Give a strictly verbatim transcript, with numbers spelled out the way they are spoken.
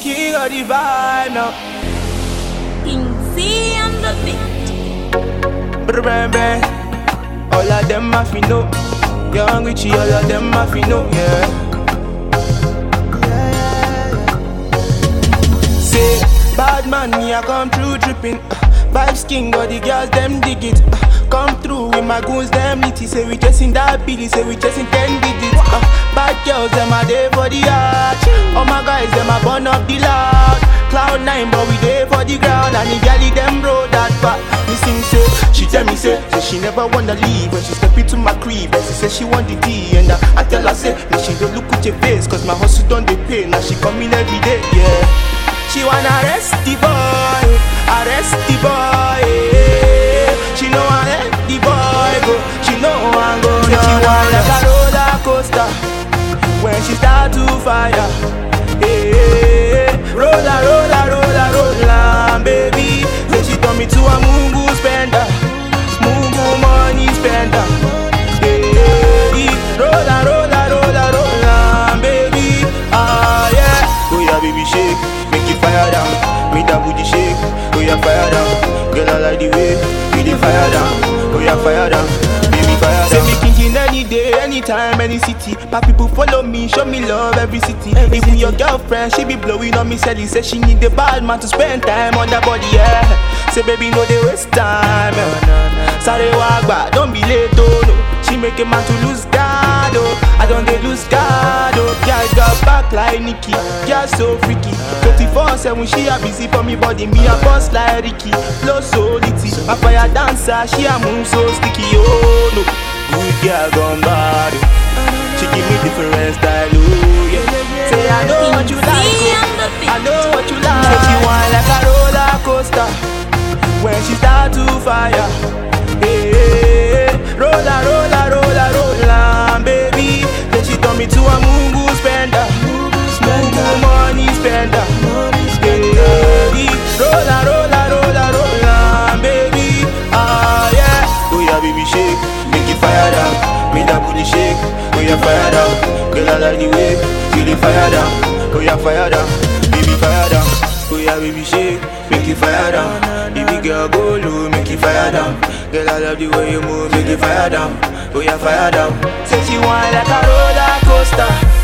king of the vibe now. King C on the beat. Brr, brr, brr. All of them have to know. Young Richie, all of them have to know, yeah. Say, bad man, me I come through dripping. Vibes king, all the girls them dig it. Come through with my goons, them nitty. Say we chasing that billy, say we chasing ten digits. uh, Bad girls, them are there for the art. All my guys, them are burn up the loud. Cloud nine, but we there for the ground. And the galley, them road that far. Me sing, say, she tell me, say, say she never wanna leave. When she step into my crib, and she say she want the tea. And uh, I tell her, say, me she don't look at your face, cause my hustle done the pay. Now she coming every day, yeah. She wanna arrest the boy, arrest the boy, yeah. She know I let the boy go, she know I go. Say she want like a roller coaster when she start to fire, yeah. Roller, roller, roller, roller, baby. Say she turn me to a mungu spender, mungu money spender, yeah. Roller, roller, roller, roller, baby, ah yeah. Oh yeah, baby shake, make it fire down, make that booty shake. Oh yeah, fire down, girl I like the way you dey fire down. Oh yeah, fire down, baby fire down. Say me king any day, anytime, any city. My people follow me, show me love every city. Every Even city. Your girlfriend, she be blowing on me, selling. Say she need the bad man to spend time on that body, yeah. Say baby no they waste time, yeah. Sorry walk back, don't be late, oh no. She make a man to lose God, oh. I don't they lose God, oh. Yeah, I got back like Nikki, yeah so freaky. twenty-four seven she a busy for me body, me a boss like Ricky. Flow so litty, my fire dancer, she a move so sticky, oh no. Good girl gone bad, oh. She give me different style, oh yeah. Say I know what you like, oh. I know what you like. Say she want like a roller coaster when she start to fire, hey. Roller, roller, roller, roller, baby. Then she turn me to a mungu spender, mungu money spender, hey. Roller, roller, roller, roller, baby, ah yeah. Oh yeah, baby shake, make it fire down, make that booty shake. Oh yeah, fire down, girl I like the way you dey fire down. Oh yeah, fire down, baby fire down. Oh yeah, baby shake, make it fire down. Baby girl go low, make it fire down. Girl I love the way you move, make it fire down. Oh yeah, fire down. Say she want like a roller coaster